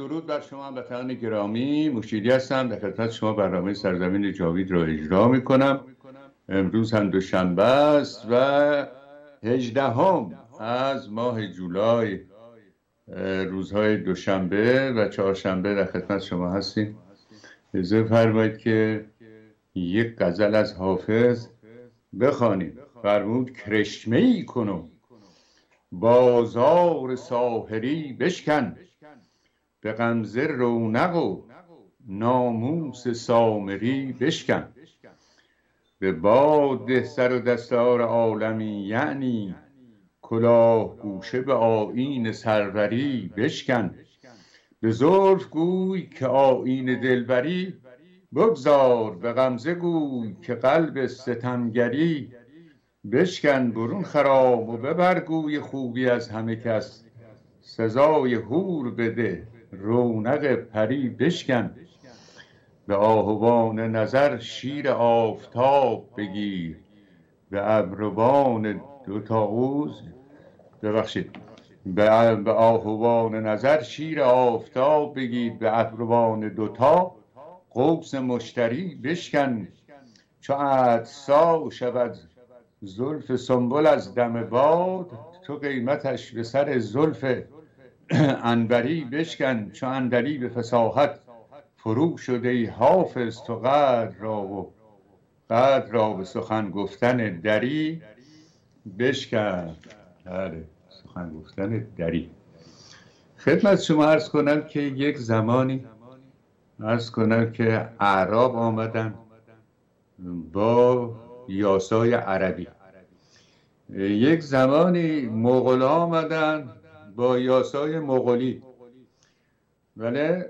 درود بر شما هموطنان گرامی. مشیری هستم، در خدمت شما برنامه سرزمین جاوید را اجرا میکنم. امروز هم دوشنبه است و 18 از ماه جولای، روزهای دوشنبه و چهارشنبه در خدمت شما هستیم. اجازه فرمایید که یک غزل از حافظ بخوانیم. فرمود کرشمه‌ای کنم بازار ساحری بشکن، به غمزه رونق و ناموس سامری بشکن. به باد ده سر و دستار عالمی، یعنی کلاه گوشه به آیین سروری بشکن. به زلف گوی که آیین دلبری بگذار، به غمزه گوی که قلب ستمگری بشکن. برون خرام و ببر گوی خوبی از همه کس، سزای حور بده رونق پری بشکن. به آهوان نظر شیر آفتاب بگیر، به ابروان دو طاووس به آهوان نظر شیر آفتاب بگیر، به ابروان دوتا قوس مشتری بشکن. چو عطسا شود زلف سنبل از دم باد، تو قیمتش به سر زلف عنبری بشکن. چو اندری به فصاحت فرو شده ای حافظ، تو قدر را به سخن گفتن دری بشکن. بله، سخن گفتن دری. خدمت شما عرض کنم که یک زمانی که اعراب آمدن با یاسای عربی، یک زمانی مغول آمدن با یاسای مغولی، ولی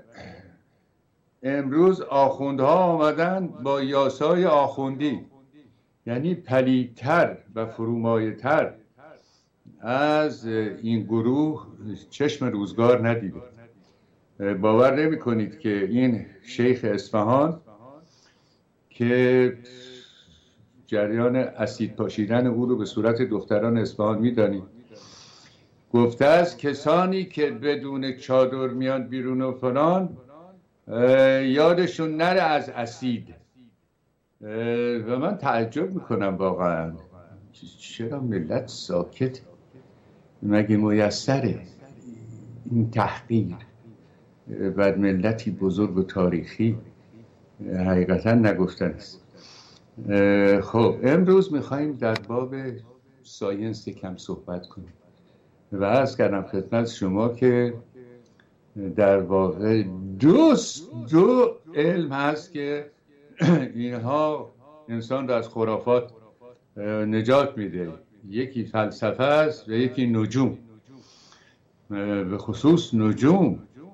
امروز آخوندها آمدن با یاسای آخوندی، یعنی پلیدتر و فرومایه‌تر از این گروه چشم روزگار ندیده. باور نمی کنید که این شیخ اصفهان که جریان اسید پاشیدن او رو به صورت دختران اصفهان میدانید، گفته است کسانی که بدون چادر میان بیرون و فلان یادشون نره از اسید. و من تعجب میکنم واقعا، چرا ملت ساکت؟ مگه میسره این تحقیر بر ملتی بزرگ و تاریخی؟ حقیقتا نگفتن است. خب امروز میخواییم در باب ساینس کم صحبت کنیم و عرض کردم خدمت شما که در واقع دو علم هست که اینها انسان را از خرافات نجات میده. یکی فلسفه است و یکی نجوم، به خصوص نجوم.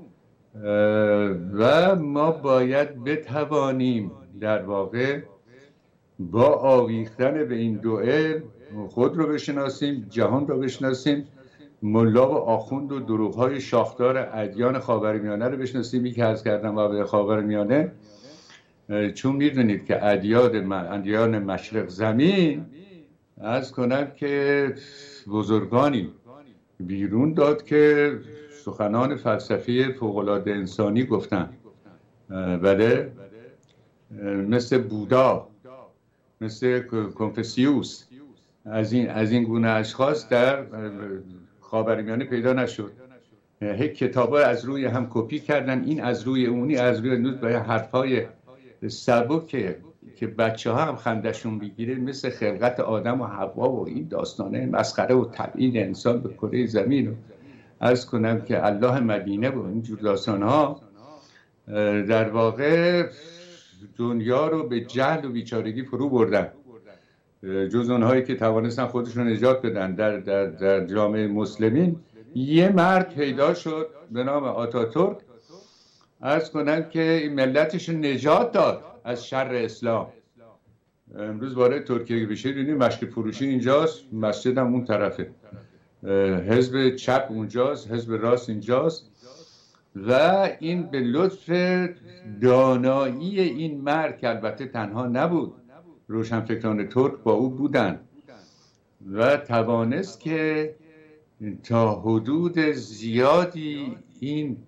و ما باید بتوانیم در واقع با آویختن به این دو علم خود رو بشناسیم، جهان رو بشناسیم، ملا و آخوند و دروغ‌های شاخدار ادیان خاورمیانه رو بشناسیم. که عرض کردم و به خاورمیانه، چون میدونید که ادیان مشرق زمین، عرض کنم که بزرگانی بیرون داد که سخنان فلسفی فوق‌العاده انسانی گفتن، بله، مثل بودا، مثل کنفوسیوس. از این گونه اشخاص در خاورمیانه پیدا نشد. هیچ کتابا از روی هم کپی کردن، این از روی اونی، از روی نوز، با حرفای سبک که بچه ها هم خندشون بگیره، مثل خلقت آدم و حوا و این داستانه مسخره و تبعید انسان به کره زمین. و عرض کنم که الله مدینه و اینجور داستان ها در واقع دنیا رو به جهل و بیچارگی فرو بردن. جز اونهایی که توانستن خودشون نجات بدن در جامعه مسلمین، یه مرد پیدا شد به نام آتاتورک، عرض کنم که این ملتش نجات داد از شر اسلام. امروز وارد ترکیه بشه دیدیم مشک فروشی اینجاست، مسجد هم اون طرفه، حزب چپ اونجاست، حزب راست اینجاست. و این به لطف دانایی این مرد که البته تنها نبود، روشنفکران ترک با او بودن و توانست که تا حدود زیادی این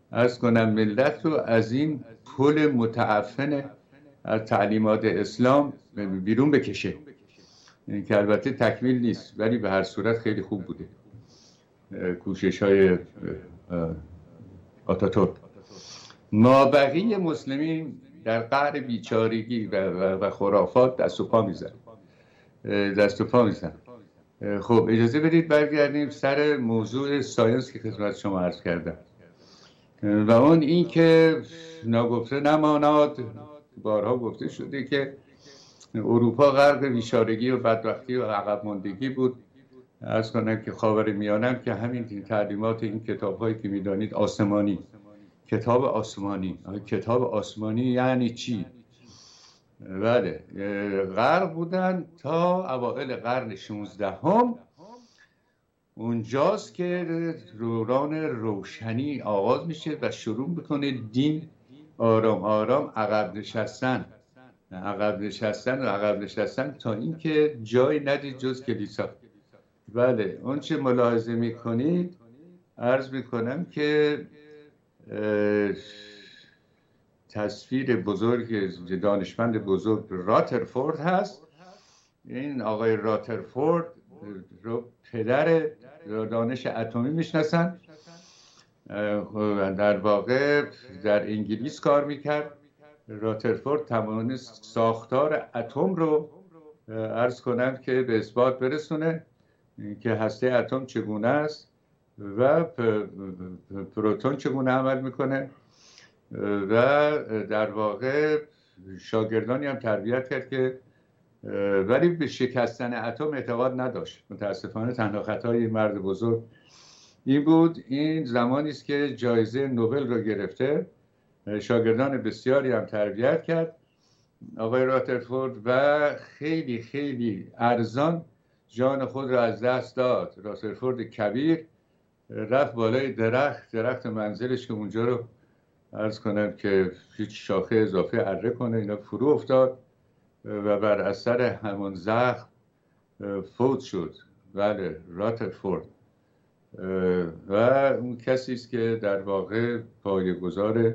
عرض کنم ملت رو از این پل متعفن از تعلیمات اسلام بیرون بکشه، که البته تکمیل نیست ولی به هر صورت خیلی خوب بوده کوشش های آتاتورک. مابقی مسلمین در قعر بیچارگی و خرافات دست و پا میزن. خب اجازه بدید برگردیم سر موضوع ساینس که خدمت شما عرض کردم و اون این که ناگفته نماند، بارها گفته شده که اروپا غرق بیچارگی و بدبختی و عقب ماندگی بود. عرض کنم که خاورمیانه که همین تعلیمات این کتاب‌هایی که می‌دانید آسمانی، کتاب آسمانی یعنی چی؟ بله، غرق بودن تا اوائل قرن 16 اونجاست که دوران روشنی آغاز میشه و شروع میکنه دین آرام آرام عقب نشستن تا اینکه جای ندید جز کلیسا. بله، اون چه ملاحظه میکنید عرض میکنم که تصویر بزرگ دانشمند بزرگ راترفورد هست. این آقای راترفورد رو پدر دانش اتمی میشناسن. در واقع در انگلیس کار میکرد. راترفورد توانست ساختار اتم رو عرض کنم که به اثبات برسونه که هسته اتم چگونه است و پروتون چگونه عمل میکنه و در واقع شاگردانی هم تربیت کرد که ولی به شکستن اتم اعتقاد نداشت. متاسفانه تنها خطای مرد بزرگ این بود. این زمانی است که جایزه نوبل رو گرفته، شاگردان بسیاری هم تربیت کرد آقای راترفورد و خیلی خیلی ارزان جان خود را از دست داد. راترفورد کبیر رفت بالای درخت منزلش که اونجا رو عرض کنم که هیچ شاخه اضافه اره کنه، اینا فرو افتاد و بر اثر همون زخم فوت شد. بله، راترفورد و اون کسی است که در واقع پایه‌گذار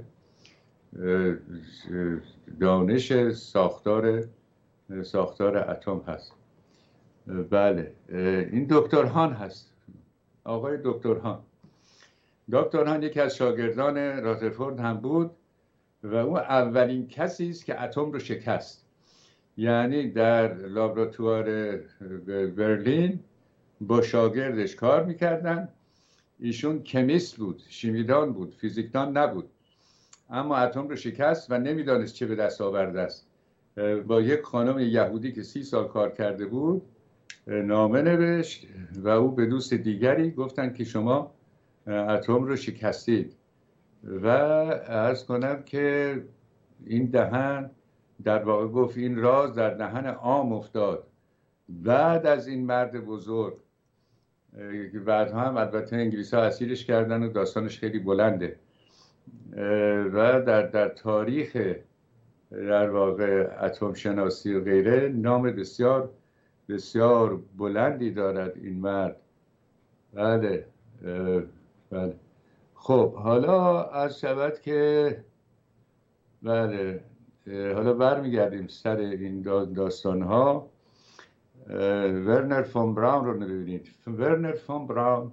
دانش ساختار اتم هست. بله، این دکتر هان هست، آقای دکتر هان یکی از شاگردان راترفورد هم بود و اون اولین کسی است که اتم رو شکست. یعنی در لابراتوار برلین با شاگردش کار میکردن. ایشون کمیست بود، شیمیدان بود، فیزیکدان نبود، اما اتم رو شکست و نمیدانست چه به دست آورده است. با یک خانم یهودی که 30 سال کار کرده بود نامه نوشت و او به دوست دیگری گفتن که شما اتم رو شکستید و عرض کنم که این دهن در واقع گفت این راز در دهن عام افتاد. بعد از این مرد بزرگ که بعدها هم البته انگلیس ها اسیرش کردن و داستانش خیلی بلنده و در تاریخ در واقع اتم شناسی و غیره نام بسیار بسیار بلندی دارد این مرد. بله بله. خب حالا از شود که بله حالا برمیگردیم سر این داستان ها. ورنر فون براون رو ببینید. ورنر فون براون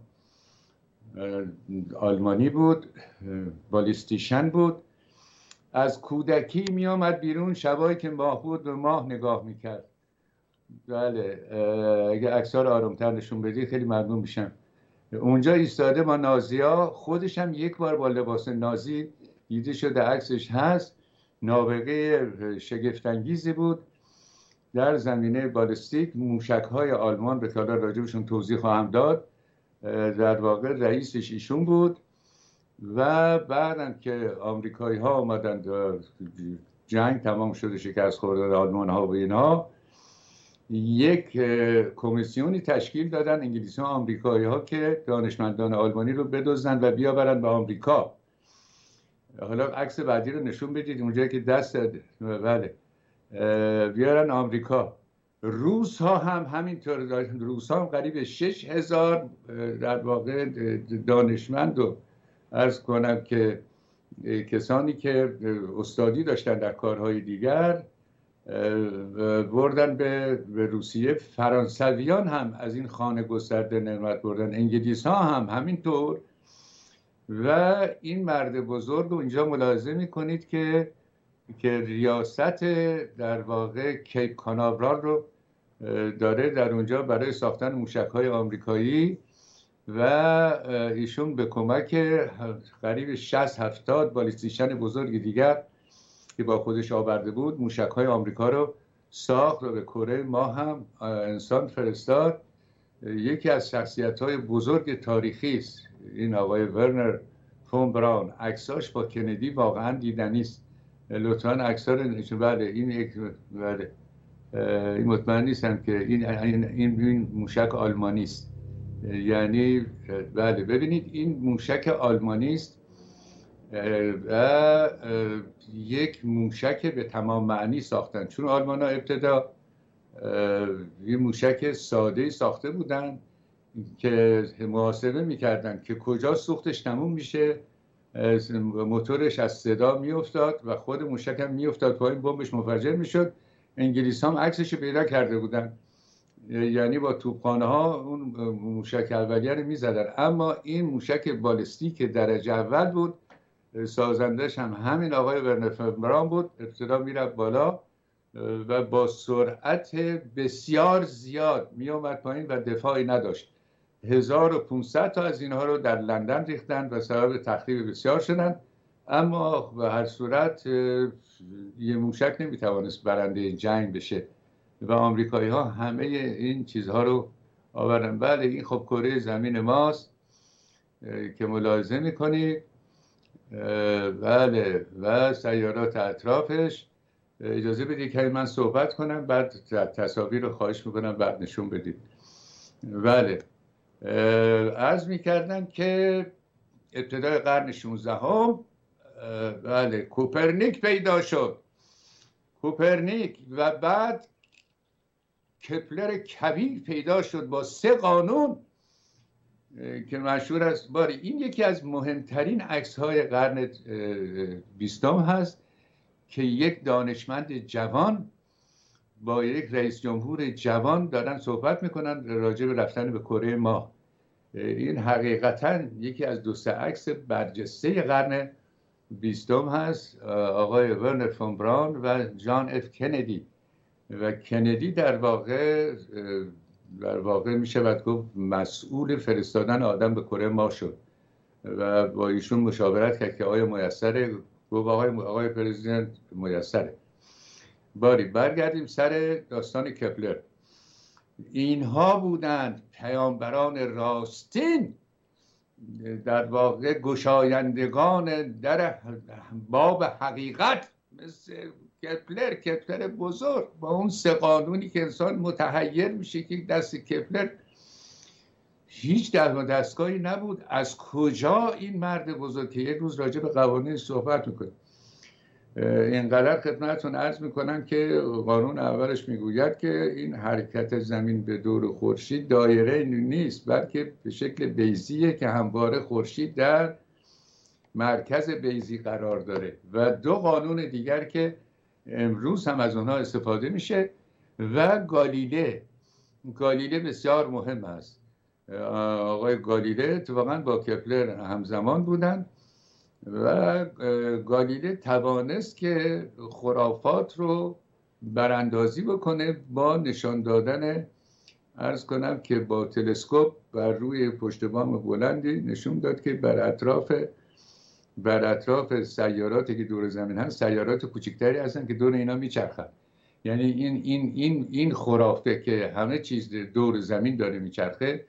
آلمانی بود، بالیستیشن بود. از کودکی می آمد بیرون، شبایی که ماه بود به ماه نگاه میکرد. بله، اگه عکس‌ها رو آرومتر نشون بدید خیلی ممنون میشم. اونجا ایستاده با نازی‌ها، خودش هم یک بار با لباس نازی دیده شده، عکسش هست. نابغه شگفت‌انگیزی بود در زمینه بالستیک. موشک‌های آلمان به حالا راجبشون توضیح خواهم داد. در واقع رئیسش ایشون بود و بعدن که آمریکایی‌ها آمدن جنگ تمام شده، شکست خورده آلمان‌ها و اینها، یک کمیسیونی تشکیل دادن انگلیسی و آمریکایی‌ها که دانشمندان آلمانی رو بدزدن و بیاورن به آمریکا. حالا عکس بعدی رو نشون بدید اونجایی که دست بله بیارن آمریکا. روس ها هم همینطور. روس ها هم قریب 6000 در واقع دانشمند رو عرض کنم که کسانی که استادی داشتن در کارهای دیگر بردن به روسیه. فرانسویان هم از این خانه گسترده نعمت بردن، انگلیس ها هم همینطور. و این مرد بزرگ رو اینجا ملاحظه میکنید که ریاست در واقع کیپ کاناورال رو داره در اونجا برای ساختن موشک‌های آمریکایی و ایشون به کمک قریب 60-70 بالیستیشن بزرگ دیگر که با خودش آورده بود موشک‌های آمریکا رو ساخت و به کره ماه هم انسان فرستاد. یکی از شخصیت‌های بزرگ تاریخی است این آقای ورنر فون براون. عکساش با کندی واقعا دیدنی است. لطفاً عکس‌ها رو نشون. بله این یک بله این مطمئن نیستم که این موشک آلمانی است. یعنی بله ببینید این موشک آلمانی است و یک موشک به تمام معنی ساختن، چون آلمان‌ها ابتدا یه موشک ساده ساخته بودن که محاسبه میکردن که کجا سوختش تموم میشه، موتورش از صدا میافتاد و خود موشک هم میافتاد پایین، بمبش منفجر میشد. انگلیس هم عکسش پیدا کرده بودن، یعنی با توپخانه ها اون موشک اولیه رو میزدن. اما این موشک بالستیک درجه اول بود، سازندش هم همین آقای ورنر فون براون بود. ابتدا میرفت بالا و با سرعت بسیار زیاد میومد پایین و دفاعی نداشت. 1500 تا از اینها رو در لندن ریختن و سبب تخریب بسیار شدن. اما به هر صورت یه موشک نمیتوانست برنده جنگ بشه و آمریکایی ها همه این چیزها رو آوردن. بله این خب کره زمین ماست که ملاحظه میکنید. بله و سیارات اطرافش. اجازه بدید که من صحبت کنم بعد تصاویر رو خواهش میکنم بعد نشون بدید. بله عرض میکردم که ابتدای قرن 16 بله کوپرنیک پیدا شد. کوپرنیک و بعد کپلر کبیر پیدا شد با 3 قانون که مشهور است. باری این یکی از مهمترین عکس‌های قرن 20 هست که یک دانشمند جوان با یک رئیس جمهور جوان دارن صحبت میکنن راجع به رفتن به کره ماه. این حقیقتا یکی از 2-3 عکس برجسته قرن 20 هست. آقای ورنر فون براون و جان اف کندی. و کندی در واقع می شود گفت مسئول فرستادن آدم به کره ماه شد و با ایشون مشاورت کرد که آیا میسره. گفت آقای پرزیدنت میسره. باری برگردیم سر داستان کپلر. اینها بودند پیامبران راستین، در واقع گشایندگان در باب حقیقت، مثل کپلر بزرگ با اون 3 قانونی که انسان متحیر میشه که دست کپلر هیچ دستگاهی نبود. از کجا این مرد بزرگ که یک روز راجع به قوانین صحبت میکنه. اینقدر خدمتتون عرض میکنم که قانون اولش میگوید که این حرکت زمین به دور خورشید دایره نیست بلکه به شکل بیضیه که همواره خورشید در مرکز بیضی قرار داره. و 2 قانون دیگر که امروز هم از اونها استفاده میشه. و گالیله بسیار مهم است. آقای گالیله اتفاقاً با کپلر همزمان بودن و گالیله توانست که خرافات رو براندازی بکنه با نشان دادن، عرض کنم که با تلسکوپ بر روی پشت بام بلندی نشون داد که بر اطراف سیاراتی که دور زمین هست سیارات کوچکتری هستن که دور اینا میچرخن. یعنی این خرافه که همه چیز دور زمین داره میچرخه،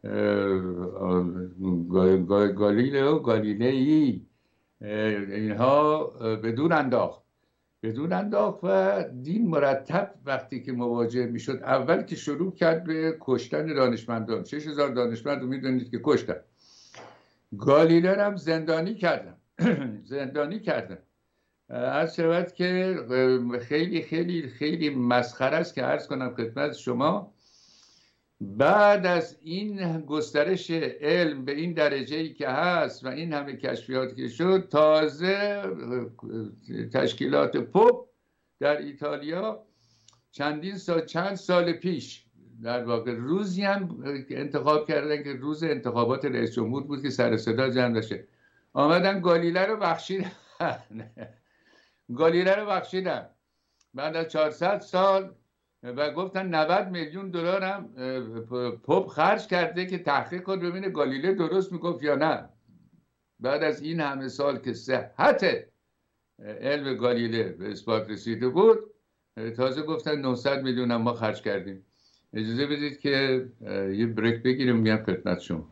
گالیلئی اینها بدون انداخت و دین مرتب وقتی که مواجه میشد اول که شروع کرد به کشتن دانشمندان. 6000 دانشمند رو میدونید که کشتن. گالیله هم زندانی کردن. عرض شود که خیلی خیلی خیلی مسخره است که عرض کنم خدمت شما بعد از این گسترش علم به این درجه‌ای که هست و این همه کشفیات که شد، تازه تشکیلات پوپ در ایتالیا چند سال پیش در واقع روزی هم انتخاب کردن که روز انتخابات رئیس جمهور بود که سر صدا جمع بشه، آمدن گالیله رو بخشیدن. گالیله رو بخشیدن بعد از 400 سال و گفتن 90 میلیون دلار هم پوپ خرج کرده که تحقیق کنه ببینه گالیله درست میگفت یا نه. بعد از این همه سال که صحت علم گالیله به اثبات رسیده بود، تازه گفتن 900 میلیون هم ما خرج کردیم. اجازه بدید که یه بریک بگیریم میام خدمت شما.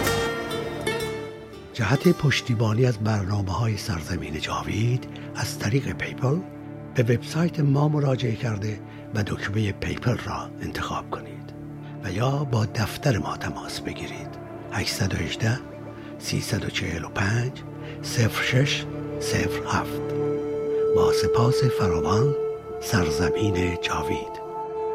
جهت پشتیبانی از برنامه‌های سرزمین جاوید از طریق پیپل به وبسایت ما مراجعه کرده و دکمه پیپل را انتخاب کنید و یا با دفتر ما تماس بگیرید. 818 345 0607. با سپاس فراوان، سرزمین جاوید.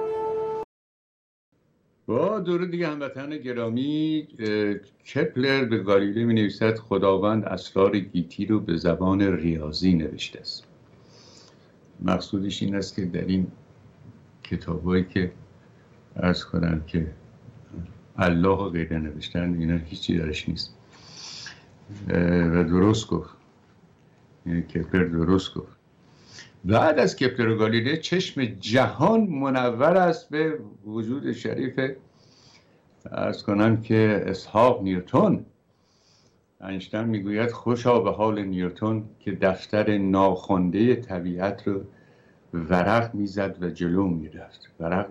با درود دیگه هموطنان گرامی، کپلر به گالیله می نویسد خداوند اسرار گیتی رو به زبان ریاضی نوشته است. مقصودش این است که در این کتابایی که عرض کنم که الله و غیره نوشتن، اینا هیچی درش نیست و درست گفت، یعنی کپلر درست گفت. بعد از کپلر و گالیله چشم جهان منور است به وجود شریف عرض کنم که اسحاق نیوتن. اینشتین میگوید خوشا به حال نیوتن که دفتر ناخوانده طبیعت رو ورق میزد و جلو میرفت،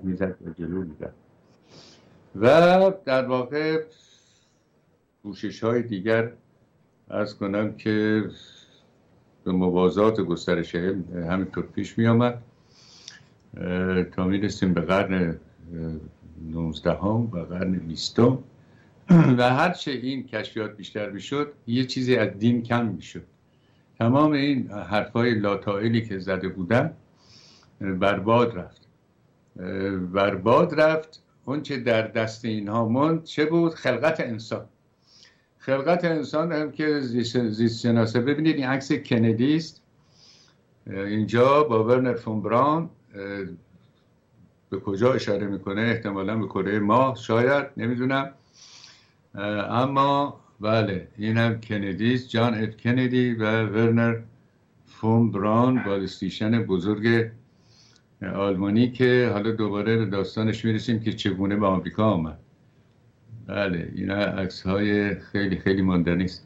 و در واقع کوشش های دیگر عرض کنم که به موازات گسترش علم همینطور پیش می آمد تا می رسیم به قرن 19 و قرن 20 و هرچه این کشفیات بیشتر می شد یه چیزی از دین کم می شد. تمام این حرفای لاتائلی که زده بودن برباد رفت. اون چه در دست اینها موند چه بود؟ خلقت انسان هم که زیست شناسه. ببینید این عکس کندی است اینجا با ورنر فون براون. به کجا اشاره میکنه؟ احتمالا به کره ماه، شاید، نمیدونم، اما بله این هم کندی است، جان اف کندی و ورنر فون براون، بالستیشن بزرگ آلمانی که حالا دوباره به داستانش میرسیم که چگونه به آمریکا آمد. بله اینا عکس های خیلی خیلی ماندنی است.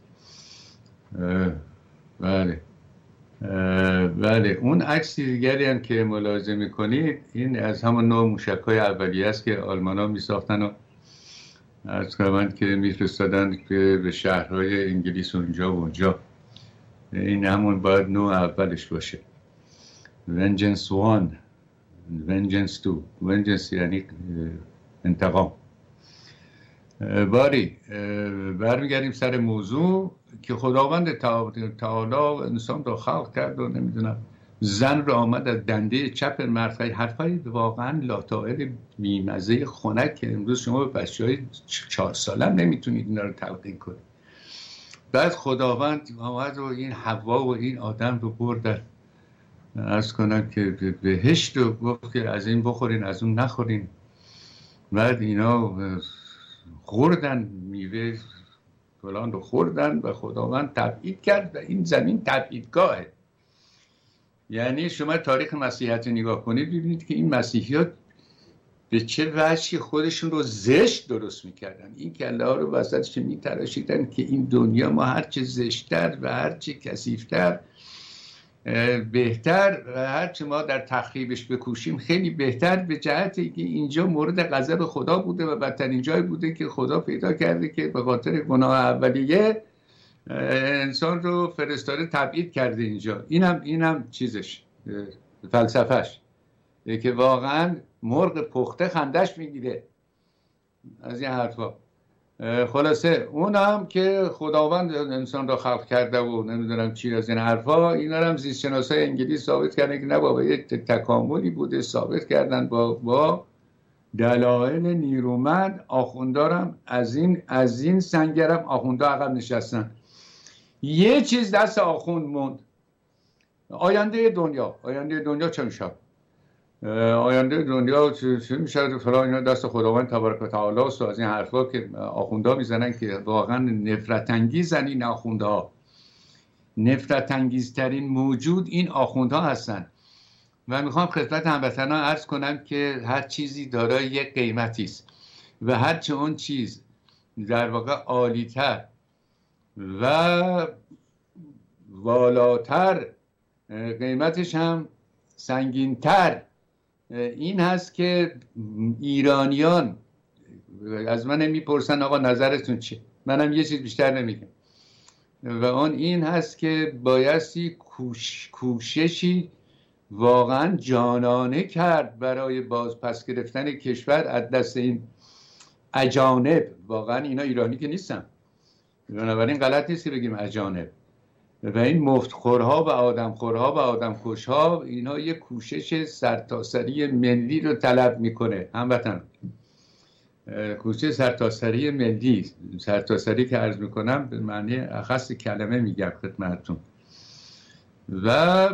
بله اون عکس دیگری هم که ملاحظه میکنید این از همون نوع موشک های اولیه است که آلمان ها میساختن و از قبل که میفرستادن که به شهرهای انگلیس اونجا و اونجا. این همون باید نوع اولش باشه. Vengeance 1 Vengeance 2. Vengeance یعنی انتقام. باری برمیگردیم سر موضوع که خداوند تعالی انسان رو خلق کرد و نمیدونم زن رو آمد از دنده چپ مرد. حرفای واقعا لاتائل بیمزه خنک که امروز شما به بچه‌های 4 ساله نمیتونید اینا رو تلقین کنید. بعد خداوند آمد و این حوا و این آدم رو برد عرض کنم که بهشت رو گفت که از این بخورین از اون نخورین. بعد اینا خوردن میوه فلان رو خوردن و خداوند تبعید کرد و این زمین تبعیدگاهه. یعنی شما تاریخ مسیحیت نگاه کنید ببینید که این مسیحیات به چه وجهی خودشون رو زشت درست میکردن. این کله ها رو وسطش میتراشیدن که این دنیا ما هرچه زشتر و هرچه کثیفتر بهتر و هرچه ما در تخریبش بکوشیم خیلی بهتر، به جهتی که اینجا مورد غضب خدا بوده و بدترین جای بوده که خدا پیدا کرده که به خاطر گناه اولیه انسان رو فرستاده تبعید کرده اینجا. اینم چیزش فلسفهش که واقعا مرغ پخته خندش میگیره از این حرفا. خلاصه اون هم که خداوند انسان را خلق کرده و نمیدونم چی از این حرفا، اینا هم زیست شناسای انگلیس ثابت کردن که نه بابا یه تکاملی بوده، ثابت کردن با دلایل نیرومند آخوندارم از این سنگرم آخوندا عقب نشستن. یه چیز دست آخوند موند، آینده دنیا چه میشه؟ آینده دنیا چه میشه؟ فلان اینا دست خداوند تبارک و تعالی است و از این حرفا که آخوندا میزنن که واقعا نفرت انگیزن. این آخوندها نفرت انگیزترین موجود این آخوندها هستن. و میخوام خدمت هموطنان عرض کنم که هر چیزی دارای یک قیمتی است و هرچه اون چیز در واقع عالی‌تر و والاتر قیمتش هم سنگین‌تر این هست که ایرانیان از من میپرسن آقا نظرتون چیه؟ منم یه چیز بیشتر نمیگم و اون این هست که بایستی کوششی واقعا جانانه کرد برای بازپس گرفتن کشور از دست این اجانب. واقعا اینا ایرانی که نیستن، بنابراین غلط نیست که بگیم اجانب. و این مفتخورها و آدمخورها و آدمکشها اینا یک کوشش سرتاسری ملی رو طلب میکنه. هموطن کوشش سرتاسری ملی، سرتاسری که عرض میکنم به معنی اخص کلمه میگم خدمتتون، و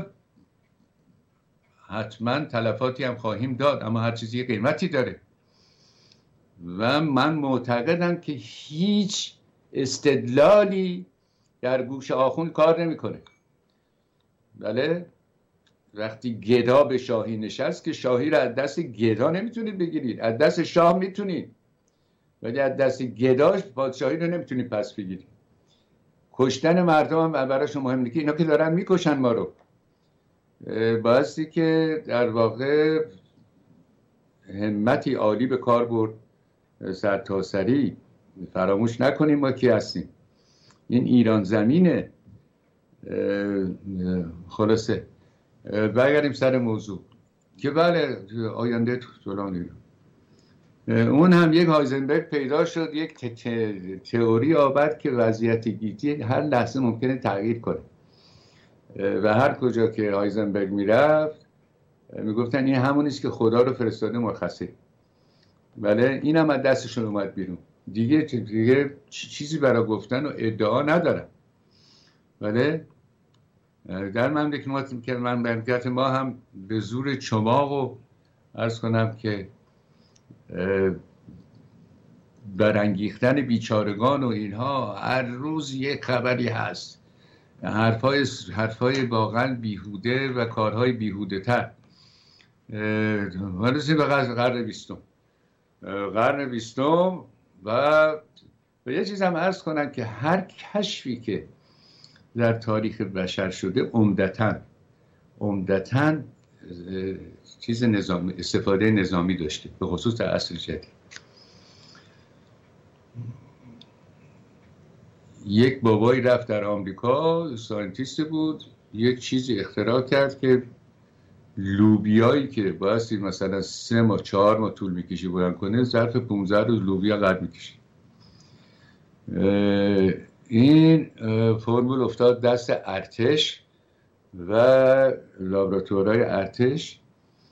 حتما تلفاتی هم خواهیم داد، اما هر چیزی قیمتی داره و من معتقدم که هیچ استدلالی در گوش آخوند کار نمیکنه. بله، وقتی گدا به شاهی نشست که شاهی را از دست گدا نمیتونید بگیرید، از دست شاه میتونید، ولی از دست گداش پادشاهی رو نمیتونید پس بگیرید. کشتن مردم هم برایش مهم نیست، اینا که دارن میکشن ما رو. بایستی که در واقع همتی عالی به کار برد، سرتاسری. فراموش نکنیم ما کی هستیم. این ایران زمینه. خلاصه برگردیم سر موضوع که بله آینده طولانی ایران. اون هم یک هایزنبرگ پیدا شد، یک تئوری آورد که وضعیت گیتی هر لحظه ممکنه تغییر کنه و هر کجا که هایزنبرگ میرفت میگفتن این همونیست که خدا رو فرستاده مرخصی. بله، این هم از دستشون اومد بیرون. دیگه چیزی برای گفتن و ادعا ندارم. بله، در مملکت ما هم به زور چماق و عرض کنم که برانگیختن بیچارگان و اینها هر روز یک خبری هست، حرفای واقعا بیهوده و کارهای بیهوده تر. مرسیم به قرن بیستم و به یه چیز هم عرض کنم که هر کشفی که در تاریخ بشر شده عمدتاً چیز نظامی، استفاده نظامی داشته، به خصوص در عصر جدید. یک بابایی رفت در آمریکا، ساینتیست بود، یک چیزی اختراع کرد که لوبیایی که بایستی مثلا 3 ماه 4 ماه طول میکشی بلند کنه، ظرف 15 روز لوبیا قد میکشی. این فرمول افتاد دست ارتش و لابراتوارهای ارتش.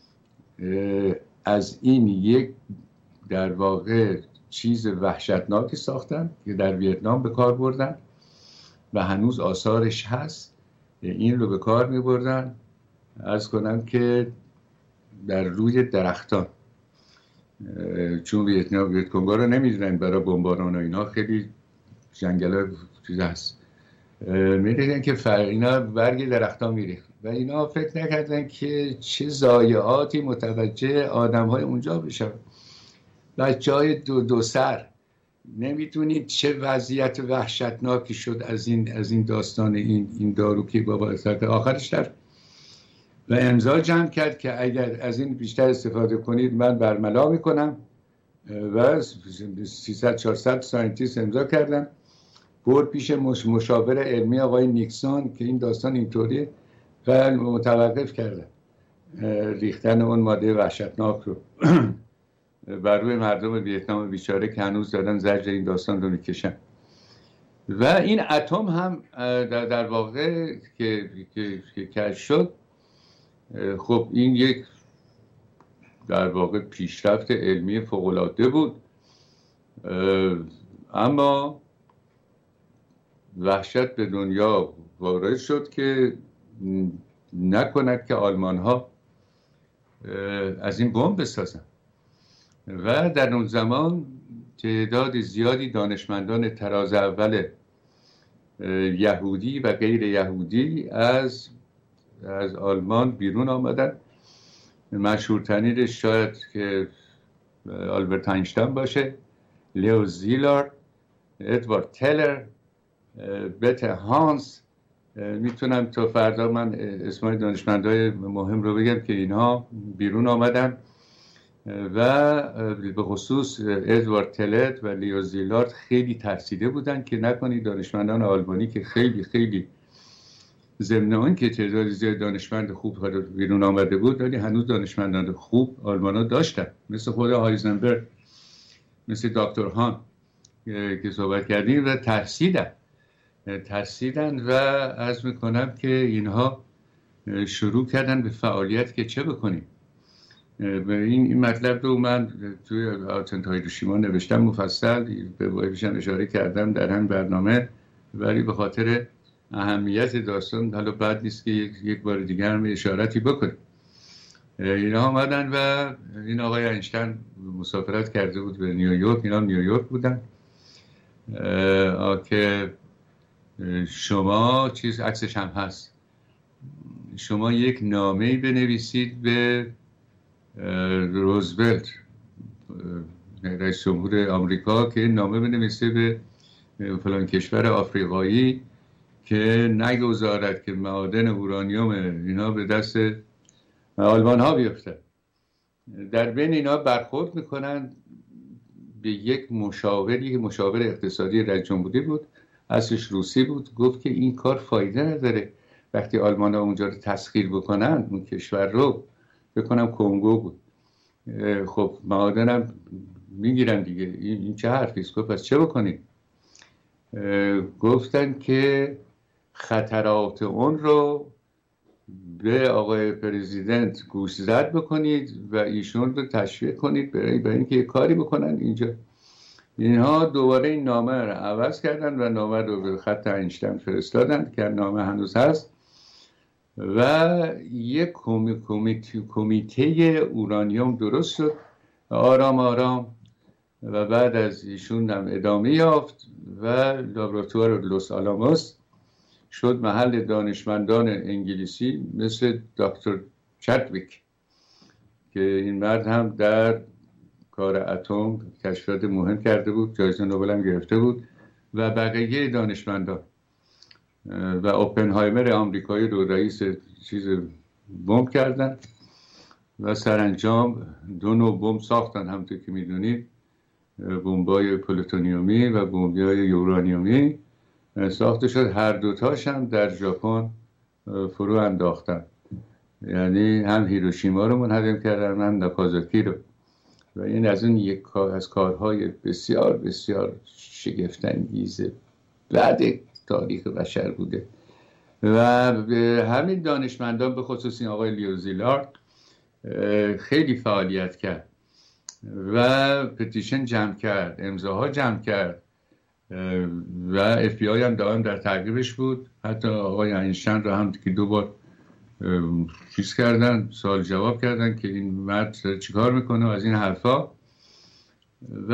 از این یک در واقع چیز وحشتناکی ساختن که در ویتنام به کار بردن و هنوز آثارش هست. این رو به کار می بردن، عرض کنم که در روی درختان، چون ویتکونگا رو نمیدونن برای بمباران و اینا خیلی جنگل چیز هست، میدیدن که اینا برگ درختان میریخت و اینا فکر نکردن که چه ضایعاتی متوجه آدم های اونجا بشن. بچه های دو سر نمیتونید چه وضعیت وحشتناکی شد از این داستان این دارو که بابا اثرت آخرش در و امضا جمع کرد که اگر از این بیشتر استفاده کنید من برملا میکنم و 300-400 ساینتیست امضا کردن. برد پیش مشاور علمی آقای نیکسون که این داستان اینطوریه و متوقف کردن ریختن اون ماده وحشتناک رو بر روی مردم ویتنام بیچاره که هنوز دارن زجر این داستان رو میکشن. و این اتم هم در واقع که کشف شد، خب این یک در واقع پیشرفت علمی فوق‌العاده بود، اما وحشت به دنیا وارد شد که نکند که آلمان ها از این بمب بسازن و در اون زمان تعداد زیادی دانشمندان طراز اول یهودی و غیر یهودی از آلمان بیرون آمدن. مشهورترینش شاید که آلبرت اینشتین باشه، لیو زیلار، ادوارد تلر، بته هانس. میتونم تا فردا من اسمای دانشمندای مهم رو بگم که اینها بیرون آمدن و به خصوص ادوارد تلر و لیو زیلارد خیلی ترسیده بودن که نکنی دانشمندان آلمانی که خیلی خیلی ضمن اون که تعدادی زیاد دانشمند خوب بیرون آمده بود، ولی هنوز دانشمندان خوب آلمان‌ها داشتن، مثل خود هایزنبرگ، مثل دکتر هان که صحبت کردیم، و ترسیدن و عرض میکنم که اینها شروع کردن به فعالیت که چه بکنیم. این مطلب رو من توی آتنت هیروشیما نوشتم مفصل، به وایفشم اشاره کردم در هم برنامه، ولی به خاطر اهمیت داستان حالا بد نیست که یک بار دیگر هم اشارتی بکنیم. اینا آمدن و این آقای اینشتین مسافرت کرده بود به نیویورک، اینا نیویورک بودن که شما عکسش هم هست، شما یک نامه‌ای بنویسید به روزولت رئیس جمهور آمریکا که نامه بنویسه به فلان کشور آفریقایی که نگذارد که معادن اورانیوم اینا به دست آلمان ها بیفته. در بین اینا برخورد میکنن به یک مشاور اقتصادی رئیس جمهوری بود، اصلش روسی بود، گفت که این کار فایده نداره وقتی آلمان ها اونجا رو تسخیر بکنن، اون کشور رو بکنم کنگو بود، خب معادنم میگیرن دیگه، این چه حرفیست؟ گفت پس چه بکنیم؟ گفتن که خطرات اون رو به آقای پرزیدنت گوشزد بکنید و ایشون رو تشویق کنید برای اینکه یه کاری بکنن اینجا. اینها دوباره این نامه رو عوض کردن و نامه رو به خط اینشتین فرستادن که نامه هنوز هست و یک کمیته اورانیوم درست شد آرام آرام و بعد از ایشون هم ادامه یافت و لابراتوار لوس آلاموس شد محل دانشمندان انگلیسی مثل دکتر چادویک که این مرد هم در کار اتم کشفیات مهم کرده بود، جایزه نوبل هم گرفته بود و بقیه دانشمندان و اوپنهایمر آمریکایی رو رئیس بمب کردن و سرانجام 2 نوع بمب ساختن، همونطور که میدونید بمبای پلوتونیومی و بمبای یورانیومی ساخته شد. هر دوتاش هم در ژاپن فرو انداختن، یعنی هم هیروشیما رو منهدم کردن هم ناکازاکی رو، و این از اون یک کار از کارهای بسیار بسیار شگفت‌انگیز بعد تاریخ بشر بوده. و همین دانشمندان به خصوص این آقای لیو زیلارد خیلی فعالیت کرد و پتیشن جمع کرد، امضاها جمع کرد و اف بی آی هم دائم در تعقیبش بود. حتی آقای اینشتین رو هم که 2 بار چیز کردن، سوال جواب کردن که این مرد چیکار میکنه از این حرفا، و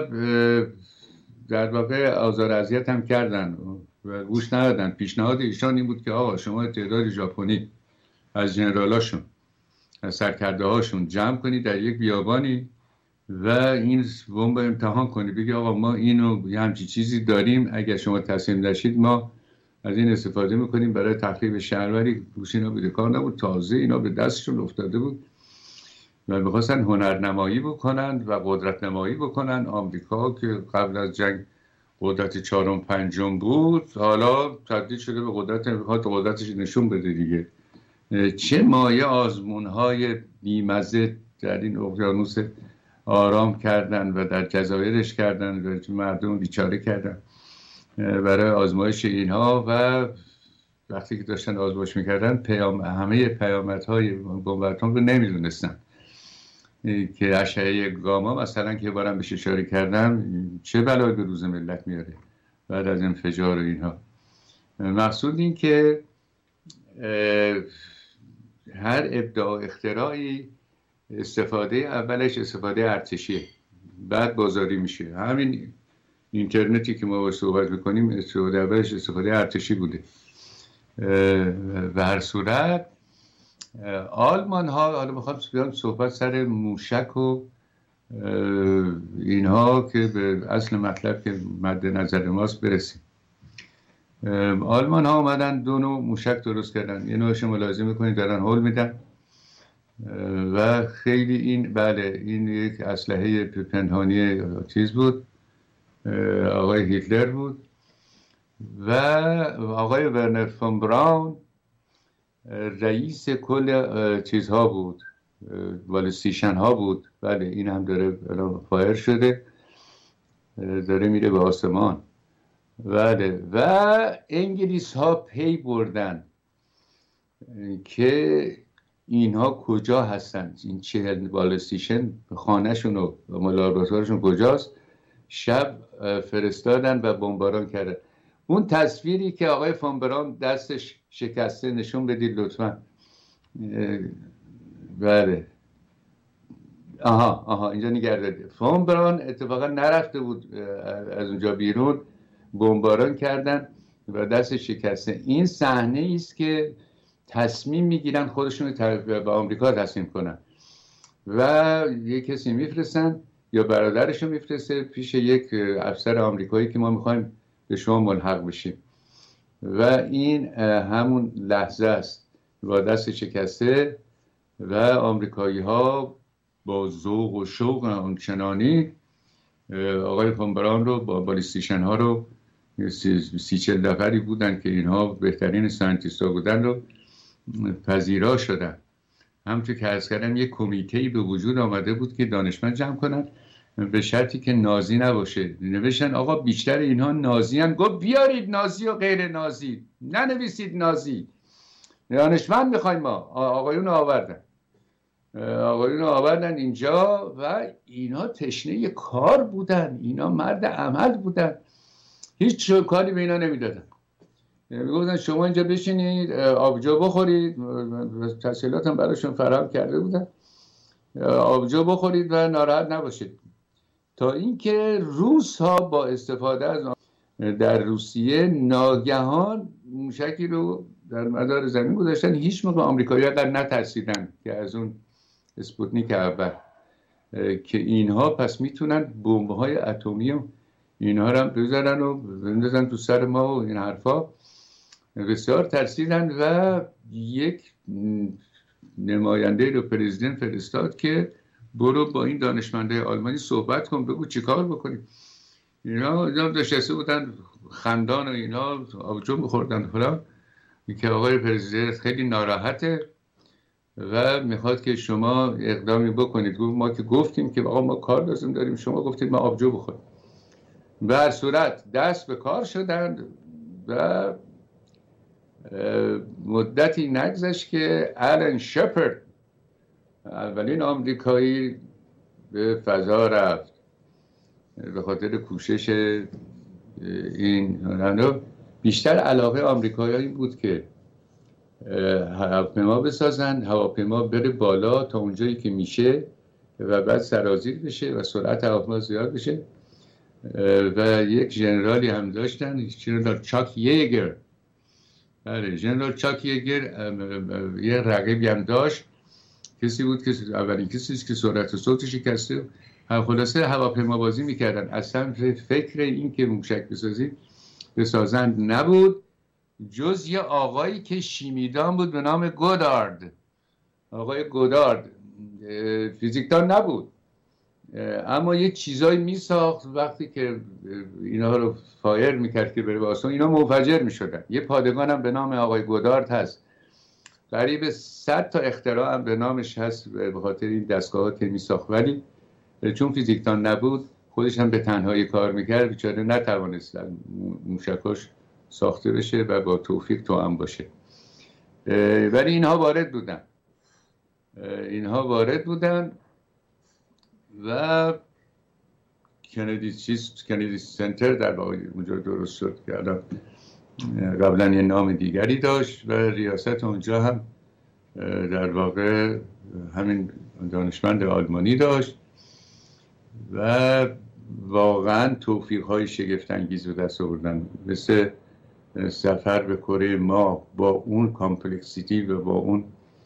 در واقع آزار اذیت هم کردن و گوش ندادن. پیشنهاد ایشان این بود که آقا شما تعداد ژاپنی از جنرالاشون از سرکرده هاشون جمع کنید در یک بیابانی و این بمب امتحان کنید، بگی آقا ما اینو یه همچی چیزی داریم، اگر شما تسلیم نشید ما از این استفاده میکنیم برای تخریب شهر. ولی گوش اینا به کار نبود، تازه اینا به دستشون افتاده بود و میخواستن هنرنمایی بکنن و قدرت نمایی بکنن. آمریکا که قبل از جنگ قدرت 4 و 5 بود، حالا تبدیل شده به قدرت، میخواد قدرتش نشون بده دیگه. چه مایه آزمونهای بیمزه در این اقیانوس آرام کردن و در جزایرش کردن و مردم بیچاره کردن برای آزمایش اینها، و وقتی که داشتن آزمایش میکردن همه پیامدهای بمب اتم رو نمیدونستن که اشعه گاما مثلا که بارم بهش اشاره کردم چه بلایی به روز ملت میاره بعد از انفجار و اینها. مقصود این که هر ابداع اختراعی استفاده اولش استفاده ارتشیه، بعد بازاری میشه. همین اینترنتی که ما باید صحبت میکنیم استفاده اولش استفاده ارتشی بوده. به هر صورت آلمان ها، حالا میخوام صحبت سر موشک و اینها که به اصل مطلب که مد نظر ماست برسیم. آلمان ها اومدن 2 نوع موشک درست کردن. یه نوعش ملاحظه میکنید دارن هول میدن و خیلی این بله این یک اسلحه پنهانی چیز بود، آقای هیتلر بود و آقای ورنر فون براون رئیس کل چیزها بود، بالستیشن ها بود. بله این هم داره فایر شده، داره میره به آسمان. بله و انگلیس ها پی بردن که اینها کجا هستن، این 40 بالستیشن خانهشون و لابراتوارشون کجاست. شب فرستادن و بمباران کردن. اون تصویری که آقای فون براون دستش شکسته نشون بدید لطفا. بله آها اینجا نگردید. فون براون اتفاقا نرفته بود از اونجا بیرون، بمباران کردن و دستش شکسته. این صحنه است که تصمیم میگیرن خودشون به آمریکا تسلیم کنن و یک کسی میفرستن یا برادرشو میفرسته پیش یک افسر آمریکایی که ما میخوایم به شما ملحق بشیم و این همون لحظه است با دست شکسته و آمریکایی ها با ذوق و شوق اونچنانی آقای فون براون رو با بالستیشن ها رو 30-40 نفری بودن که اینها بهترین ساینتیست ها بودن رو پذیرا شدن. همونطور که عرض کردم یک کمیته‌ای به وجود آمده بود که دانشمند جمع کنن به شرطی که نازی نباشه. نوشتن آقا بیشتر اینها نازی هن. گفت بیارید نازی و غیر نازی، ننویسید نازی، دانشمند میخوایم ما. آقایون آوردن اینجا و اینا تشنه کار بودن، اینا مرد عمل بودن، هیچ کاری به اینا نمیدادن. میگفتن شما اینجا بشینید آبجو بخورید، تسهیلات هم براشون فراهم کرده بودن، آبجو بخورید و ناراحت نباشید. تا اینکه روس ها با استفاده از در روسیه ناگهان موشکی رو در مدار زمین گذاشتن. هیچ موقع آمریکایی ها نترسیدن که از اون اسپوتنیک اول که اینها پس میتونن بمب‌های اتمی و اینها رو بزنن و بندازن تو سر ما و این حرفا. بسیار ترسیدن و یک نماینده رو پرزیدنت فرستاد که برو با این دانشمنده آلمانی صحبت کن، بگو چی کار بکنیم. اینا نشسته بودن خندان و اینا آبجو می‌خوردن فلان، که آقای پرزیدنت خیلی ناراحته و میخواد که شما اقدامی بکنید. ما که گفتیم که آقا ما کار لازم داریم، شما گفتید ما آبجو بخوریم. به هر صورت دست به کار شدن و مدتی نگذشت که آلن شپرد اولین آمریکایی به فضا رفت به خاطر کوشش این هنرمند. بیشتر علاقه آمریکایی این بود که هواپیما بسازن، هواپیما بره بالا تا اونجایی که میشه و بعد سرازیر بشه و سرعت هواپیما زیاد بشه. و یک جنرالی هم داشتن، جنرال چاک یگر. بله جنرال چاک یگر یه رقیبی هم داشت، کسی بود که اولین کسی که سرعت صوتش شکسته. خلاصه هواپیما بازی میکردن. اصلا فکر این که موشک بسازن نبود، جز یه آقایی که شیمیدان بود به نام گودارد. آقای گودارد فیزیکدان نبود، اما یه چیزایی میساخت. وقتی که اینا رو فایر میکرد که بره به آسمان، اینا منفجر میشدن. یه پادگان هم به نام آقای گودارد هست، قریب 100 تا اختراع هم به نامش هست به خاطر این دستگاهات که میساخت. ولی چون فیزیکدان نبود، خودش هم به تنهایی کار میکرد، بیچاره نتوانست موشکاش ساخته بشه و با توفیق توأم باشه. ولی اینها وارد بودن و کندی سنتر در واقع اونجا درست شد که الان قبلا یه نام دیگری داشت و ریاست اونجا هم در واقع همین دانشمند آلمانی داشت و واقعا توفیق‌های شگفت‌انگیز به دست آوردن، مثل سفر به کره ماه با اون کامپلکسیتی و با اون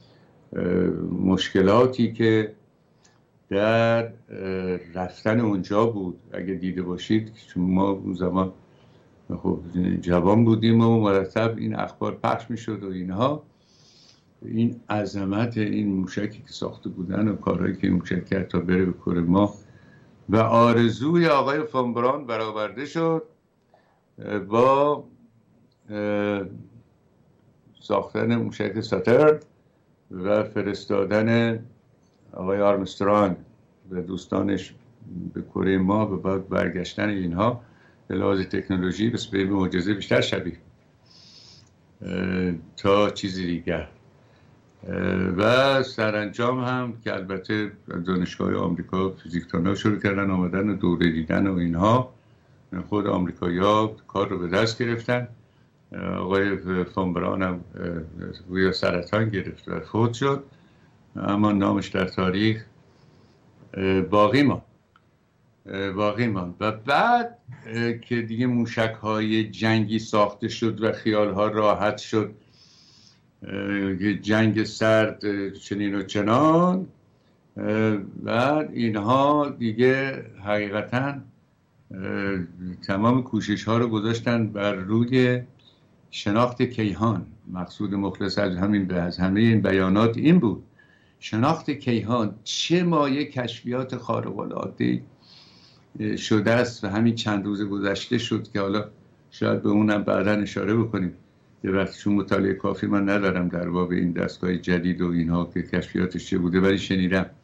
مشکلاتی که در رفتن اونجا بود. اگه دیده باشید، چون ما اون زمان خب جوان بودیم و مرتب این اخبار پخش میشد و اینها، این عظمت این موشکی که ساخته بودن و کارهایی که این موشک کرد تا بره به کره ماه و آرزوی آقای فون بران برآورده شد با ساختن موشک ساترن و فرستادن آقای آرمسترانگ و دوستانش به کره ماه و بعد برگشتن اینها به لحاظ تکنولوژی به معجزه بیشتر شبیه تا چیزی دیگر. و سرانجام هم که البته دانشگاه آمریکا فیزیکدان‌ها شروع کردن آمدن و دوره دیدن و اینها، خود آمریکایی‌ها کار رو به دست گرفتن. آقای فون بران هم گویا سرطان گرفت و فوت شد، اما نامش در تاریخ باقی ماند. و بعد که دیگه موشک‌های جنگی ساخته شد و خیال‌ها راحت شد، جنگ سرد چنین و چنان، و اینها دیگه حقیقتاً تمام کوشش‌ها رو گذاشتن بر روی شناخت کیهان. مقصود مخلص از همه این بیانات این بود: شناخت کیهان چه مایه کشفیات خارق‌العاده شده است و همین چند روز گذشته شد که حالا شاید به اونم بعداً اشاره بکنیم. یه وقت چون مطالعه کافی من ندارم در باب این دستگاه جدید و اینها که کشفیاتش چه بوده، ولی شنیدم